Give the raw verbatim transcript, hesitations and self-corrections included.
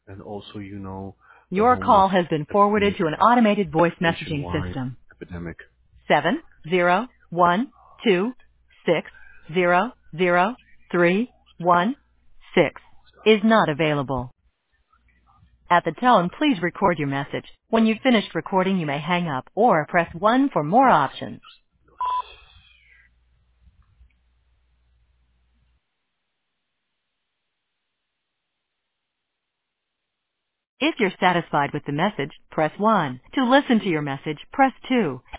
and also, you know, the Your homeless call has been forwarded epidemic, to an automated voice messaging nationwide system. epidemic. Seven zero one two six zero zero three one six is not available. At the tone, please record your message. When you've finished recording, you may hang up or press one for more options. If you're satisfied with the message, press one. To listen to your message, press two.